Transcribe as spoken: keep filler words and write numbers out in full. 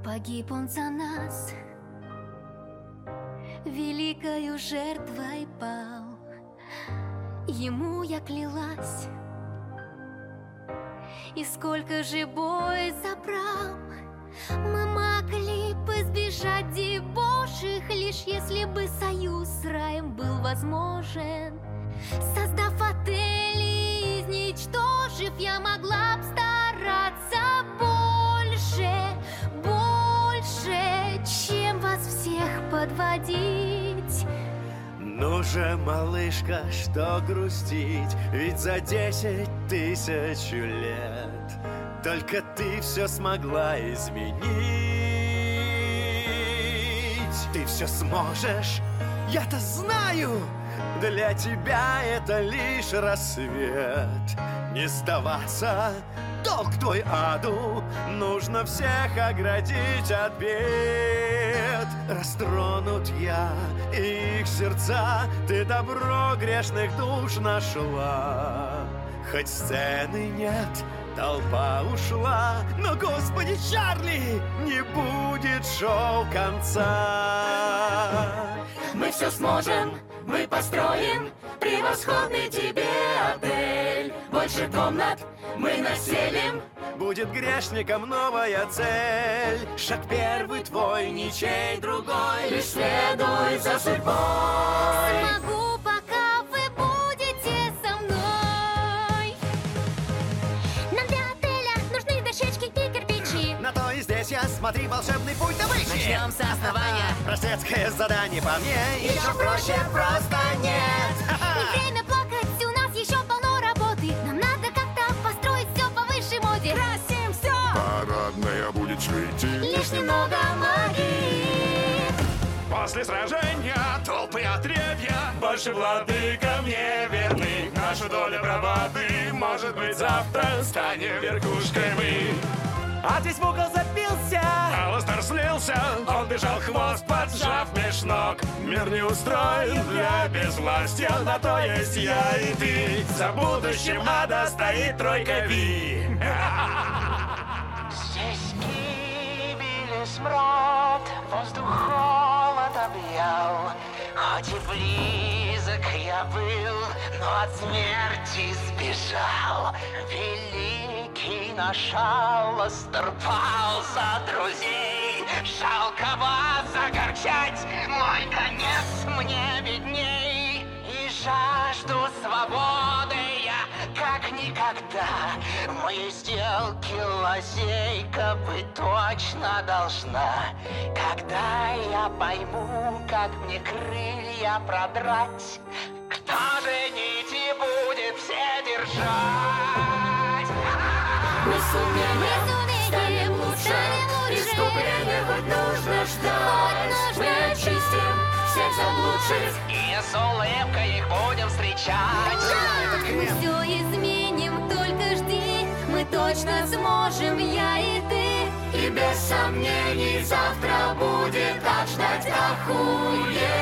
погиб он за нас, великою жертвой пал. Ему я клялась, и сколько же бой забрал. Мы могли бы избежать дебошек, лишь если бы союз с раем был возможен. Создав отели, изничтожив, я могла б стараться больше, больше, чем вас всех подводить. Ну же, малышка, что грустить, ведь за десять тысяч лет только ты все смогла изменить. Ты все сможешь, я-то знаю. Для тебя это лишь рассвет. Не сдаваться, долг твой аду. Нужно всех оградить от бед. Растронут я их сердца. Ты добро грешных душ нашла. Хоть сцены нет, толпа ушла. Но, Господи, Чарли, не будет шоу конца. Мы все сможем, мы построим превосходный тебе отель. Больше комнат мы населим. Будет грешникам новая цель. Шаг первый твой, ничей другой. Лишь следуй за судьбой. Смогу, пока вы будете со мной. Нам для отеля нужны дощечки и кирпичи. На то и здесь я, смотри, волшебный путь да выше. Начнем с основания. Простецкое задание по мне. Еще проще просто нет. Не время плакать, у нас еще полно работы. Нам надо как-то построить все по высшей моде. Красим все. Парадная будет светить. Лишь немного магии. После сражения толпы отребья. Больше владыкам не верны. Наша доля бравады. Может быть, завтра станем верхушкой мы. А здесь в угол забился. Аластер слился. Он бежал хвост, поджав меж ног. Мир не устроен для безвластия. На то есть я и ты. За будущим ада стоит тройка Ви. Здесь гибель и смрад, воздух холод объял. Хоть и близок я был, но от смерти сбежал. Великий наш Аластер пал за друзей. Жалко вас огорчать, мой конец мне видней. И жажду свободы я как никогда. В моей сделке лазейка быть точно должна. Когда я пойму, как мне крылья продрать, кто же нити будет все держать? Мы сумеем, станем лучше, искупление хоть нужно ждать. Мы очистим всех заблудших и с улыбкой их будем встречать. Мы все изменим, только жди. Мы точно сможем, я и ты. И без сомнений завтра будет так ждать охуеть.